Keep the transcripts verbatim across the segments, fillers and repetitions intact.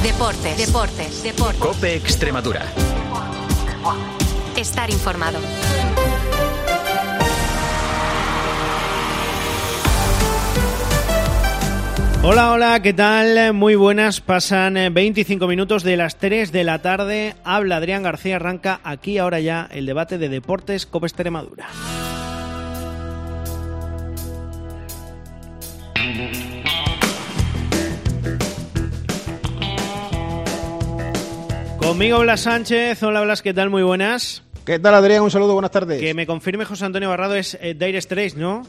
Deportes, deportes, deportes. COPE Extremadura. Estar informado. Hola, hola, ¿qué tal? Muy buenas, pasan veinticinco minutos de las tres de la tarde. Habla Adrián García, arranca aquí ahora ya el debate de Deportes COPE Extremadura. Conmigo Blas Sánchez. Hola Blas, ¿qué tal? Muy buenas. ¿Qué tal, Adrián? Un saludo, buenas tardes. Que me confirme José Antonio Barrado, es eh, Dire Straits, ¿no?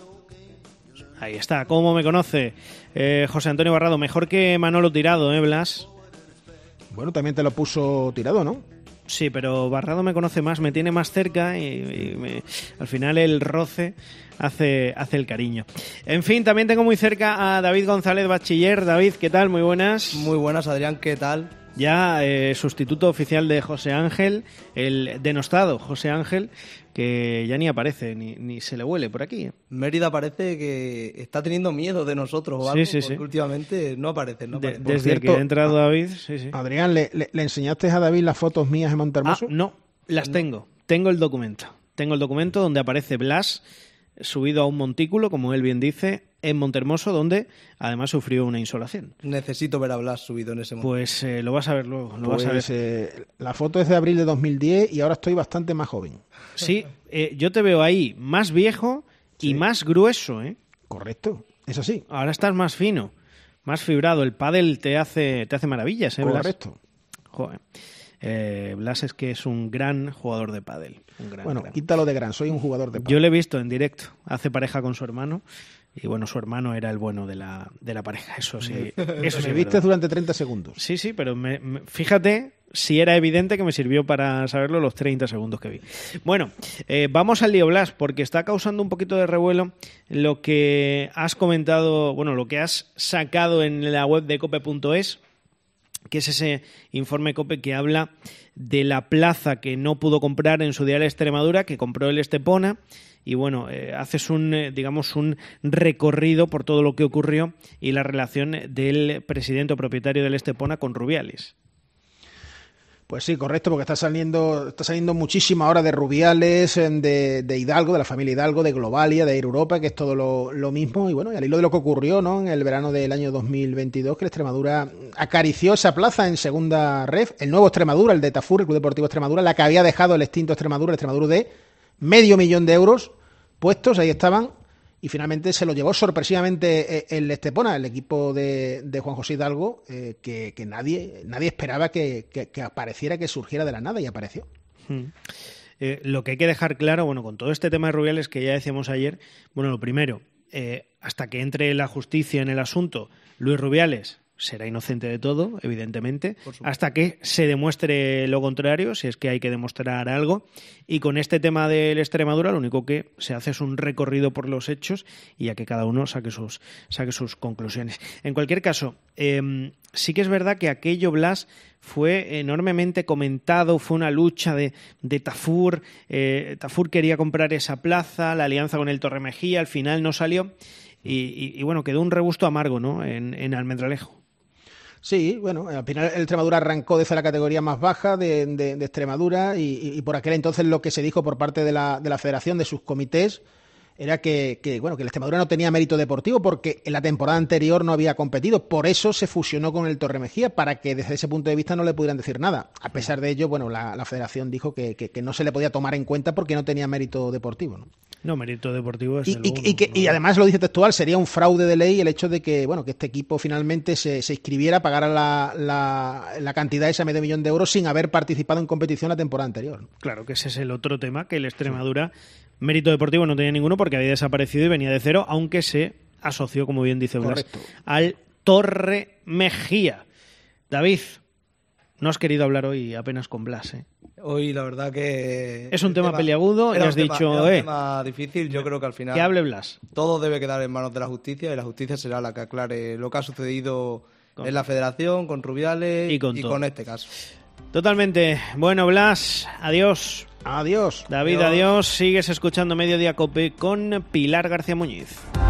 Ahí está, ¿cómo me conoce? Eh, José Antonio Barrado, mejor que Manolo Tirado, ¿eh, Blas? Bueno, también te lo puso Tirado, ¿no? Sí, pero Barrado me conoce más, me tiene más cerca y, y me, al final el roce hace, hace el cariño. En fin, también tengo muy cerca a David González Bachiller. David, ¿qué tal? Muy buenas. Muy buenas, Adrián, ¿qué tal? Ya eh, sustituto oficial de José Ángel, el denostado José Ángel, que ya ni aparece, ni, ni se le huele por aquí. Mérida parece que está teniendo miedo de nosotros o algo, sí, sí, porque sí. últimamente no aparece. No aparece. De, desde cierto, que ha entrado David, sí, sí. Adrián, ¿le, le, ¿le enseñaste a David las fotos mías en Montermoso? Ah, no, las tengo. Tengo el documento. Tengo el documento donde aparece Blas subido a un montículo, como él bien dice, en Montermoso, donde además sufrió una insolación. Necesito ver a Blas subido en ese momento. Pues eh, lo vas a ver luego. Lo Pues, vas a ver. Eh, la foto es de abril de dos mil diez y ahora estoy bastante más joven. Sí, eh, yo te veo ahí más viejo y Sí. más grueso, ¿eh? Correcto, es así. Ahora estás más fino, más fibrado. El pádel te hace, te hace maravillas, ¿eh, Blas? Correcto. Joder. Eh, Blas es que es un gran jugador de pádel. Un gran, Bueno, gran. quítalo de gran, soy un jugador de pádel. Yo le he visto en directo, hace pareja con su hermano y bueno, su hermano era el bueno de la, de la pareja, eso sí. Eso sí Me es viste verdad. durante treinta segundos. Sí, sí, pero me, me- fíjate si era evidente que me sirvió para saberlo los treinta segundos que vi. Bueno, eh, vamos al lío, Blas, porque está causando un poquito de revuelo lo que has comentado, bueno, lo que has sacado en la web de cope punto es, que es ese informe COPE que habla de la plaza que no pudo comprar en su día el Extremadura, que compró el Estepona, y bueno, eh, haces un, eh, digamos, un recorrido por todo lo que ocurrió y la relación del presidente o propietario del Estepona con Rubiales. Pues sí, correcto, porque está saliendo está saliendo muchísima hora de Rubiales, de, de Hidalgo, de la familia Hidalgo, de Globalia, de Air Europa, que es todo lo, lo mismo. Y bueno, y al hilo de lo que ocurrió, ¿no?, en el verano del año dos mil veintidós, que el Extremadura acarició esa plaza en segunda ref, el nuevo Extremadura, el de Tafur, el Club Deportivo Extremadura, la que había dejado el extinto Extremadura, el Extremadura de medio millón de euros puestos, ahí estaban. Y finalmente se lo llevó sorpresivamente el Estepona, el equipo de, de Juan José Hidalgo, eh, que, que nadie nadie esperaba que, que, que apareciera, que surgiera de la nada, y apareció. Hmm. Eh, lo que hay que dejar claro, bueno, con todo este tema de Rubiales que ya decíamos ayer, bueno, lo primero, eh, hasta que entre la justicia en el asunto, Luis Rubiales será inocente de todo, evidentemente, hasta que se demuestre lo contrario, si es que hay que demostrar algo. Y con este tema del Extremadura, lo único que se hace es un recorrido por los hechos y a que cada uno saque sus, saque sus conclusiones. En cualquier caso, eh, sí que es verdad que aquello, Blas, fue enormemente comentado, fue una lucha de, de Tafur. Eh, Tafur quería comprar esa plaza, la alianza con el Torremejía, al final no salió. Y, y, y bueno, quedó un regusto amargo, ¿no?, en, en Almendralejo. Sí, bueno, al final el Extremadura arrancó desde la categoría más baja de, de, de Extremadura y, y por aquel entonces lo que se dijo por parte de la, de la federación, de sus comités, era que, que, bueno, que el Extremadura no tenía mérito deportivo porque en la temporada anterior no había competido. Por eso se fusionó con el Torremejía, para que desde ese punto de vista no le pudieran decir nada. A pesar de ello, bueno, la, la federación dijo que, que, que no se le podía tomar en cuenta porque no tenía mérito deportivo, ¿no? No, mérito deportivo es y, el y, y, que, y además lo dice textual, sería un fraude de ley el hecho de que, bueno, que este equipo finalmente se, se inscribiera, pagara la, la, la cantidad esa medio millón de euros sin haber participado en competición la temporada anterior. Claro, que ese es el otro tema, que el Extremadura, sí, mérito deportivo no tenía ninguno porque había desaparecido y venía de cero, aunque se asoció, como bien dice Blas, al Torremejía. David, no has querido hablar hoy apenas con Blas, ¿eh? Hoy la verdad que... Es un tema, tema peliagudo y has tema, dicho... Era un eh, tema difícil, yo creo que al final... Que hable Blas. Todo debe quedar en manos de la justicia y la justicia será la que aclare lo que ha sucedido con, en la federación, con Rubiales y con, y con este caso. Totalmente. Bueno, Blas, adiós. Adiós. David, adiós. adiós. Sigues escuchando Mediodía COPE con Pilar García Muñiz.